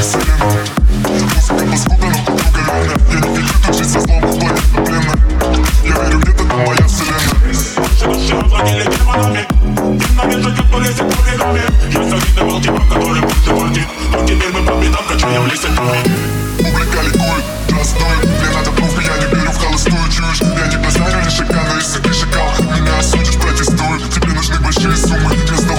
Музыка паскуда, но подруга реально. Я не хочу тут жить со злом, в плане пленных. Я верю, где-то там моя вселенная. Все овладели демонами. Ненавижу тех, кто лезет по веками. Я завидовал типам, которые мультивольти. Но теперь мы по бедам качаем лисяками. Публика ликует, раздует. Мне надо пруфы, я не верю в холостую чушь. Я не базарю, лишь шикарно, если ты шакал. Меня осудишь, протестую. Тебе нужны большие суммы.